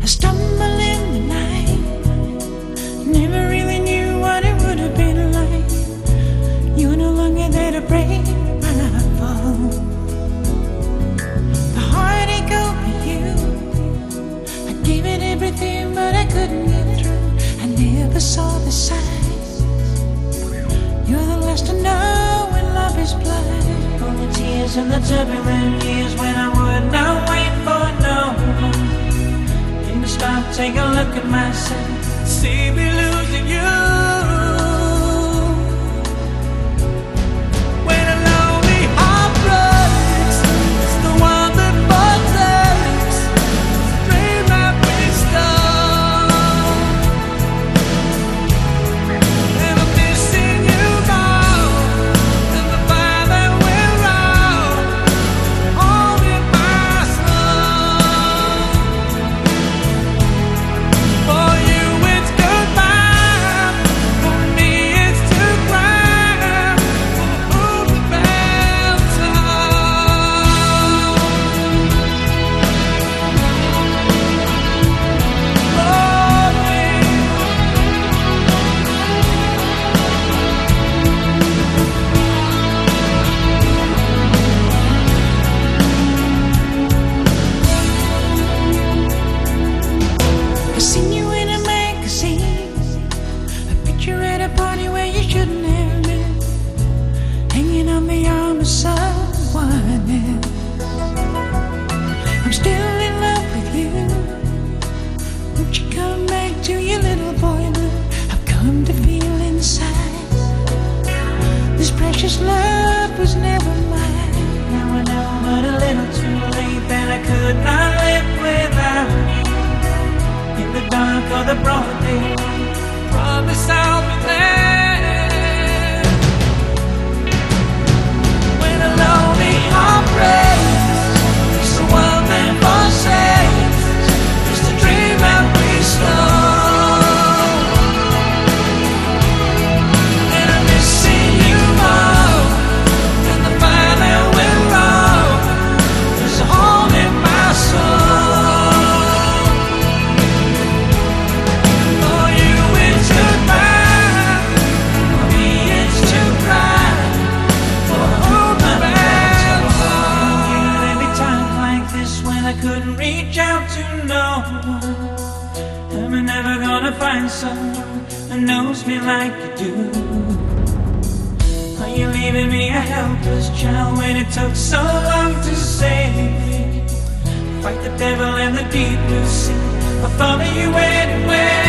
I stumble in the night, never really knew what it would have been like. You're no longer there to break my fall. The heartache over you, I gave it everything, but I couldn't get through. I never saw the signs. You're the last to know when love is blind. All the tears and the turbulent years when I would not wait for no one. Stop, take a look at myself, see me losing you. When a lonely heart breaks, it's the one that forsakes. It's a dream that we stole. And I'm missing you now, and the fire that we're on, holding my soul. For you it's goodbye, for me it's to cry. Oh, the bell toll. I seen you in a magazine, a picture at a party where you shouldn't have been, hanging on the arm of someone else. I'm still in love with you. Won't you come back to your little boy blue? I've come to feel inside this precious love was never mine. Now I know, but a little too late, that I could not live without you. In the dark or the broad daylight, promise I'll be there. When a lonely heart breaks, it's the one that forsakes. It's the dream that we stole. And I'm missing you more, and the fire that we're on is a hole in my soul. For you it's goodbye, for me it's to cry. For whom the bell toll. There'd be times like this when I couldn't reach out to no one. Am I never gonna find someone who knows me like you do? Are you leaving me a helpless child when it took so long to save me? Fight the devil in the deep blue sea, I'll follow you anywhere.